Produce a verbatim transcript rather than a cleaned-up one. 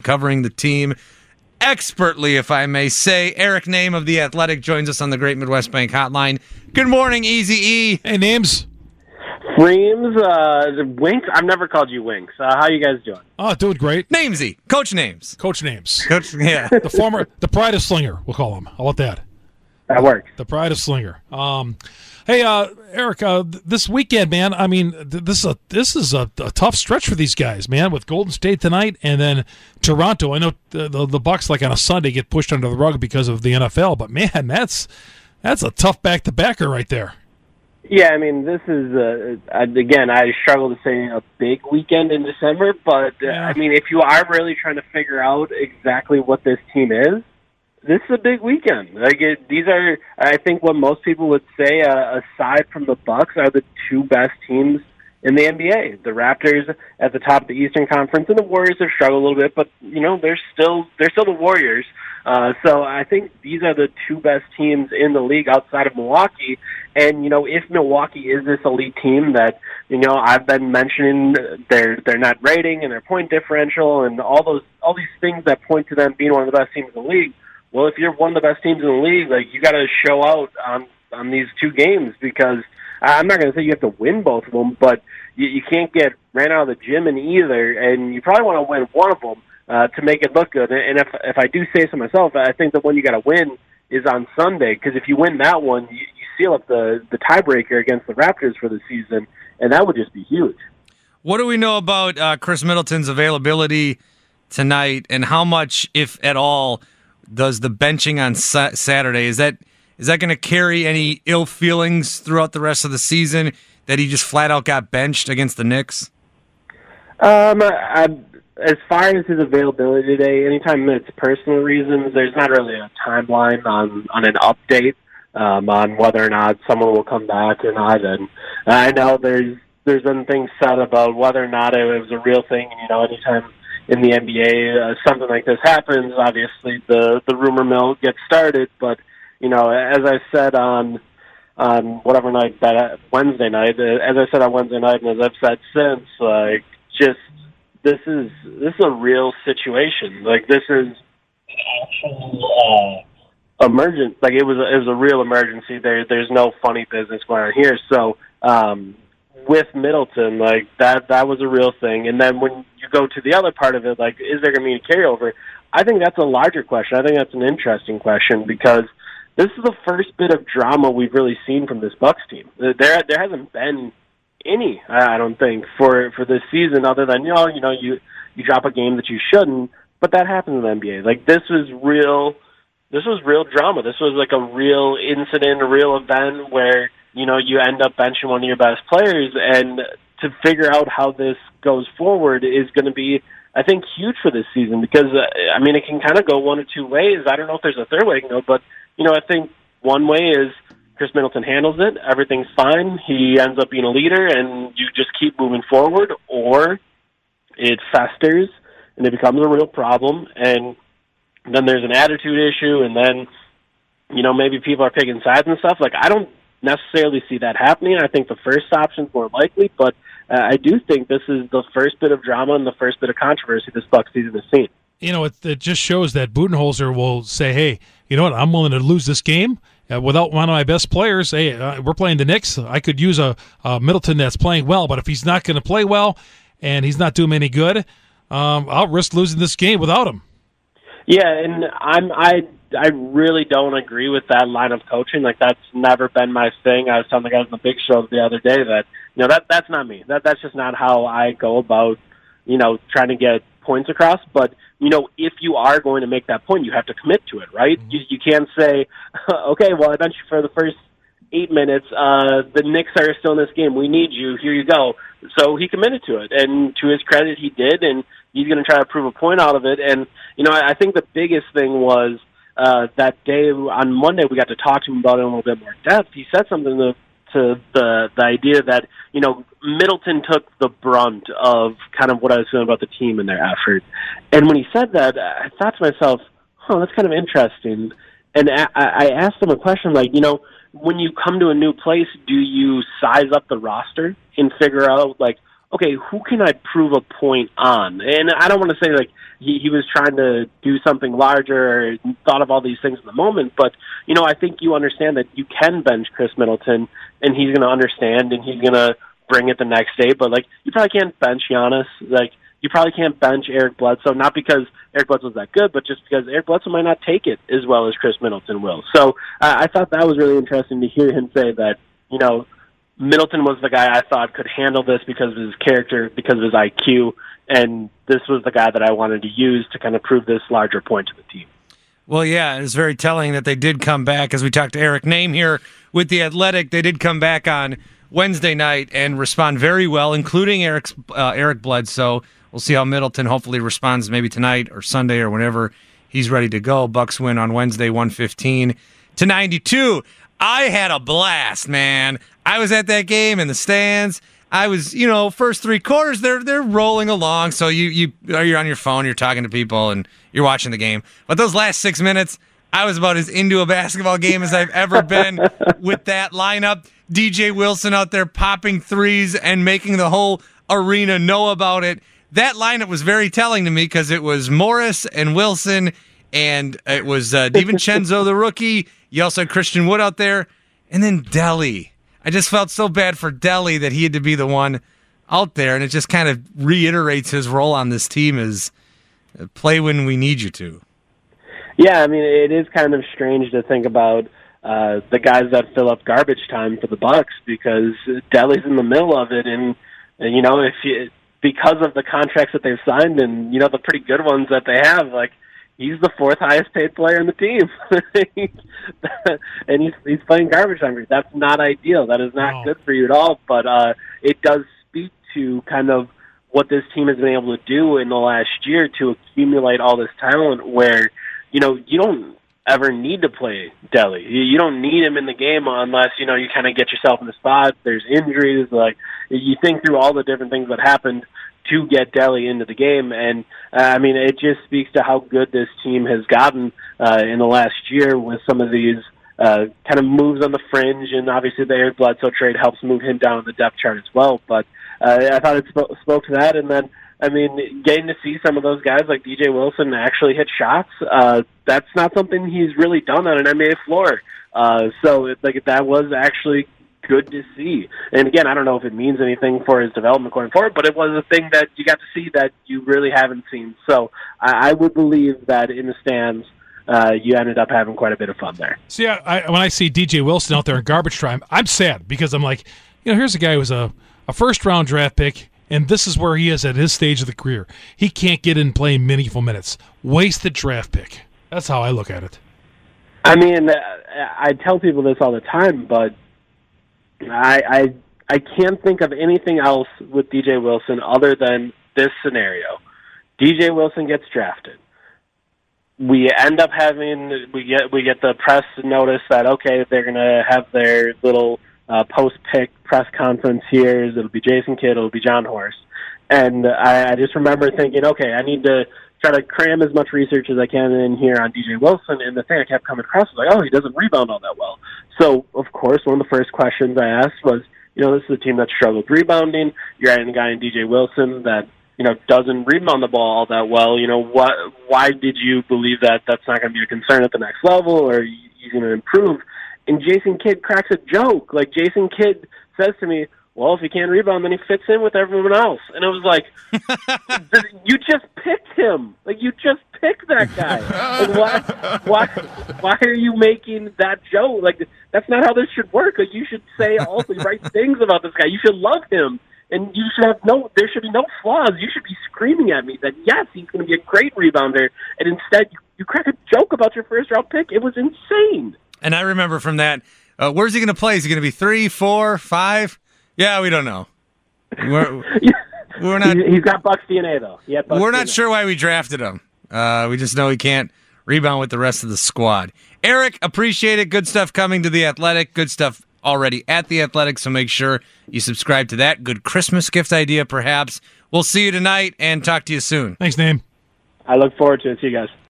covering the team expertly, if I may say. Eric Name of The Athletic joins us on the Great Midwest Bank Hotline. Good morning, Easy E. Hey, Names. Flames, uh, Winks. I've never called you Winks. Uh, how you guys doing? Oh, doing great. Namesy. Coach Names. Coach Names. Coach, yeah. The former, the pride of Slinger, we'll call him. How about that? That works. The pride of Slinger. Um, hey, uh, Eric, uh, th- this weekend, man, I mean, th- this is, a, this is a, a tough stretch for these guys, man, with Golden State tonight and then Toronto. I know the, the, the Bucks, like on a Sunday, get pushed under the rug because of the N F L, but, man, that's that's a tough back-to-backer right there. Yeah, I mean, this is, uh, again, I struggle to say a big weekend in December, but, uh, Yeah. I mean, if you are really trying to figure out exactly what this team is, this is a big weekend. Like it, these are, I think, what most people would say, uh, aside from the Bucks, are the two best teams in the N B A. The Raptors at the top of the Eastern Conference, and the Warriors have struggled a little bit, but you know they're still they're still the Warriors. Uh, so I think these are the two best teams in the league outside of Milwaukee. And you know, if Milwaukee is this elite team that you know I've been mentioning, their their net rating and their point differential and all those all these things that point to them being one of the best teams in the league. Well, if you're one of the best teams in the league, like you got to show out on on these two games, because I'm not going to say you have to win both of them, but you, you can't get ran out of the gym in either, and you probably want to win one of them uh, to make it look good. And if if I do say so myself, I think the one you got to win is on Sunday, because if you win that one, you, you seal up the the tiebreaker against the Raptors for the season, and that would just be huge. What do we know about uh, Chris Middleton's availability tonight, and how much, if at all, does the benching on sa- Saturday, is that is that going to carry any ill feelings throughout the rest of the season that he just flat out got benched against the Knicks? Um, I, as far as his availability today, anytime it's personal reasons, there's not really a timeline on, on an update um, on whether or not someone will come back or not. And I know there's there's been things said about whether or not it was a real thing. And, you know, anytime in the N B A, uh, something like this happens, obviously the, the rumor mill gets started. But, you know, as I said on on whatever night, that Wednesday night, uh, as I said on Wednesday night, and as I've said since, like, just this is this is a real situation. Like, this is uh, emergent. Like, it was a, it was a real emergency. There, there's no funny business going on here. So, um, with Middleton, like that, that was a real thing. And then when you go to the other part of it, like, is there going to be a carryover? I think that's a larger question. I think that's an interesting question, because this is the first bit of drama we've really seen from this Bucks team. There, there hasn't been any, I don't think, for for this season, other than you know, you know, you you drop a game that you shouldn't. But that happens in the N B A. Like, this was real. This was real drama. This was like a real incident, a real event where, you know, you end up benching one of your best players, and to figure out how this goes forward is going to be, I think, huge for this season, because, uh, I mean, it can kind of go one of two ways. I don't know if there's a third way it can go, but, you know, I think one way is Chris Middleton handles it, everything's fine, he ends up being a leader, and you just keep moving forward, or it festers, and it becomes a real problem, and then there's an attitude issue, and then, you know, maybe people are picking sides and stuff. Like, I don't necessarily see that happening. I think the first option's more likely, but uh, I do think this is the first bit of drama and the first bit of controversy this Bucks season has seen. You know, it, it just shows that Budenholzer will say, hey, you know what, I'm willing to lose this game uh, without one of my best players. Hey, uh, we're playing the Knicks. I could use a, a Middleton that's playing well, but if he's not going to play well and he's not doing any good, um, I'll risk losing this game without him. Yeah, and I'm I I really don't agree with that line of coaching. Like, that's never been my thing. I was telling the guys on the Big Show the other day that, you know, that that's not me. That that's just not how I go about, you know, trying to get points across. But, you know, if you are going to make that point, you have to commit to it, right? Mm-hmm. You you can't say, okay, well, I bench you for the first eight minutes. Uh, the Knicks are still in this game. We need you. Here you go. So he committed to it, and to his credit, he did, and he's going to try to prove a point out of it. And, you know, I, I think the biggest thing was uh, that day on Monday we got to talk to him about it in a little bit more depth. He said something to, to the the idea that, you know, Middleton took the brunt of kind of what I was feeling about the team and their effort. And when he said that, I thought to myself, huh, that's kind of interesting. And I, I asked him a question like, you know, when you come to a new place, do you size up the roster and figure out, like, okay, who can I prove a point on? And I don't want to say like he, he was trying to do something larger or thought of all these things in the moment, but, you know, I think you understand that you can bench Chris Middleton, and he's going to understand, and he's going to bring it the next day. But, like, you probably can't bench Giannis. Like, you probably can't bench Eric Bledsoe, not because Eric Bledsoe's that good, but just because Eric Bledsoe might not take it as well as Chris Middleton will. So uh, I thought that was really interesting to hear him say that, you know, Middleton was the guy I thought could handle this because of his character, because of his I Q, and this was the guy that I wanted to use to kind of prove this larger point to the team. Well, yeah, it's very telling that they did come back. As we talked to Eric Name here with The Athletic, they did come back on Wednesday night and respond very well, including Eric's, uh, Eric Bledsoe. We'll see how Middleton hopefully responds maybe tonight or Sunday or whenever he's ready to go. Bucks win on Wednesday, one fifteen to ninety-two. I had a blast, man. I was at that game in the stands. I was, you know, first three quarters, they're they're rolling along. So you you you're on your phone, you're talking to people, and you're watching the game. But those last six minutes, I was about as into a basketball game as I've ever been with that lineup. D J Wilson out there popping threes and making the whole arena know about it. That lineup was very telling to me because it was Morris and Wilson, and it was uh, DiVincenzo, the rookie. You also had Christian Wood out there, and then Delly. I just felt so bad for Delly that he had to be the one out there, and it just kind of reiterates his role on this team as play when we need you to. Yeah, I mean, it is kind of strange to think about uh, the guys that fill up garbage time for the Bucks because Delly's in the middle of it, and, and you know, if you, because of the contracts that they've signed and, you know, the pretty good ones that they have, like, he's the fourth highest paid player in the team. And he's he's playing garbage time. That's not ideal. That is not wow. good for you at all. But uh, it does speak to kind of what this team has been able to do in the last year to accumulate all this talent where, you know, you don't ever need to play Delly. You, you don't need him in the game unless, you know, you kind of get yourself in the spot. There's injuries. Like, you think through all the different things that happened to get Delly into the game. And, uh, I mean, it just speaks to how good this team has gotten uh, in the last year with some of these uh, kind of moves on the fringe. And obviously the Eric Bledsoe trade helps move him down the depth chart as well. But uh, I thought it sp- spoke to that. And then, I mean, getting to see some of those guys like D J Wilson actually hit shots, uh, that's not something he's really done on an N B A floor. Uh, so it, like that was actually good to see. And again, I don't know if it means anything for his development going forward, but it was a thing that you got to see that you really haven't seen. So I, I would believe that in the stands, uh, you ended up having quite a bit of fun there. See, I, I, when I see D J Wilson out there in garbage time, I'm sad because I'm like, you know, here's a guy who was a, a first-round draft pick, and this is where he is at his stage of the career. He can't get in playing meaningful minutes. Wasted draft pick. That's how I look at it. I mean, I tell people this all the time, but I, I I can't think of anything else with D J Wilson other than this scenario. D J Wilson gets drafted. We end up having we get we get the press notice that okay, they're gonna have their little uh, post pick press conference here. It'll be Jason Kidd, it'll be John Horst, and I, I just remember thinking, okay, I need to try to cram as much research as I can in here on D J Wilson, and the thing I kept coming across was like, oh, he doesn't rebound all that well. So, of course, one of the first questions I asked was, you know, this is a team that struggled rebounding. You're adding a guy in D J Wilson that, you know, doesn't rebound the ball all that well. You know, what? Why did you believe that that's not going to be a concern at the next level, or he's going to improve? And Jason Kidd cracks a joke. Like, Jason Kidd says to me, well, if he can't rebound, then he fits in with everyone else. And it was like, you just picked him. Like, you just picked that guy. Like, why, why, why are you making that joke? Like, that's not how this should work. Like, you should say all the right things about this guy. You should love him. And you should have no, there should be no flaws. You should be screaming at me that, yes, he's going to be a great rebounder. And instead, you, you crack a joke about your first round pick. It was insane. And I remember from that, uh, where's he going to play? Is he going to be three, four, five? Yeah, we don't know. We're, we're not. He's got Bucks D N A though. Yeah, we're not sure why we drafted him. Uh, we just know he can't rebound with the rest of the squad. Eric, appreciate it. Good stuff coming to The Athletic. Good stuff already at The Athletic, so make sure you subscribe to that. Good Christmas gift idea, perhaps. We'll see you tonight and talk to you soon. Thanks, Name. I look forward to it. See you guys.